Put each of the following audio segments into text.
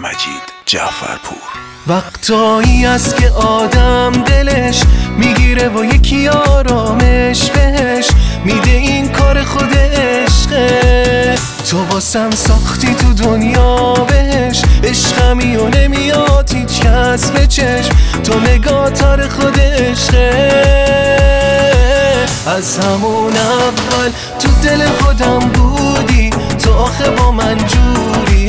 مجید جعفرپور. وقتایی است که آدم دلش میگیره و یکی آرامش بهش میده، این کار خود عشقه. تو واسم ساختی تو دنیا بهش، عشقمی و نمیاد هیچ کس به چشم، تو نگاه تار خود عشقه. از همون اول تو دل خودم بودی، تو آخه با من جوری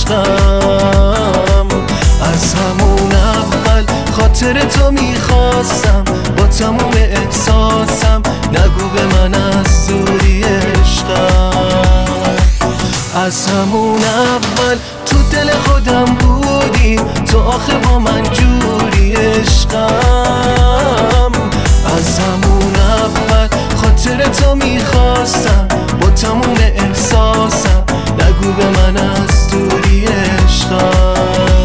عشقم. از همون اول خاطر تو میخواستم، با تموم احساسم نگو به من از دوری عشقم. از همون اول تو دل خودم بودی، تو آخه با من جوری عشقم. از همون اول خاطر تو میخواستم، با تموم احساسم نگو به من از دوری عشقم.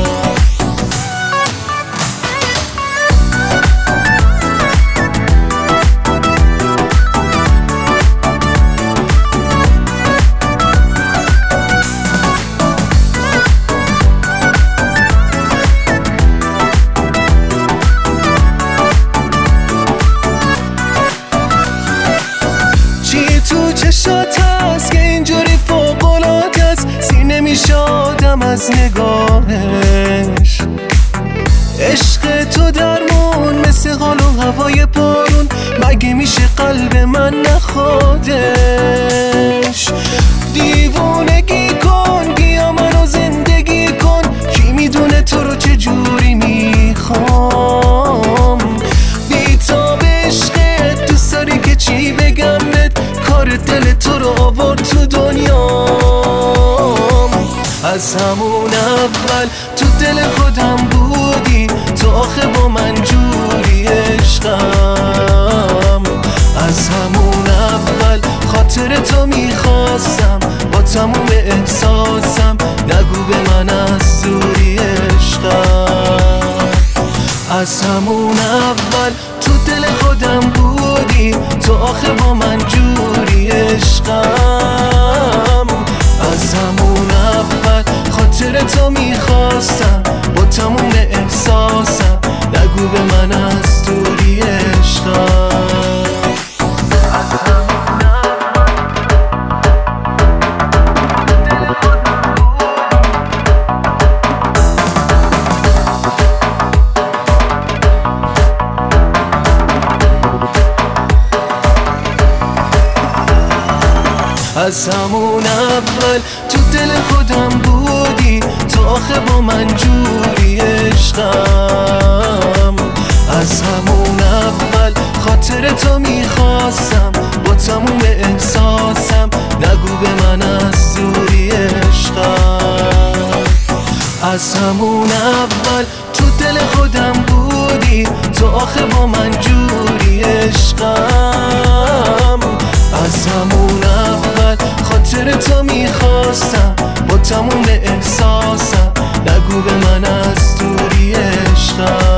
تو چشات هست که اینجوری فوق‌العاده است، سینه میشه آدم از نگاهش. عشق تو درمون مثل حال و هوای بارون، مگه میشه قلب من نخوادش؟ دیوونگی کن بیا منو زندگی کن، کی میدونه تو رو چجوری میخوام. بی‌تاب عشقت دوست داری که چی بگمت، کار دل تو رو آورد تو دنیام. از همون اول تو دل خودم بودی، تو آخه با من جوری عشقم. از همون اول خاطر تو میخواستم، با تموم احساسم نگو به من از دوری عشقم. از همون اول تو دل خودم بودی، تو آخه با من جوری عشقم. از همون اول خاطر تو میخواستم، با تموم احساسم نگو به من از دوری عشقم. از همون اول تو دل خودم بودی، تو آخه با من جوری عشقم. از همون اول خاطر تو میخواستم، با تموم احساسم نگو به من از دوری عشقم. از همون اول تو دل خودم بودی، تو آخه با من جوری عشقم. از همون اول خاطر تو میخواستم، با تموم احساسم نگو به من از دوری عشقم.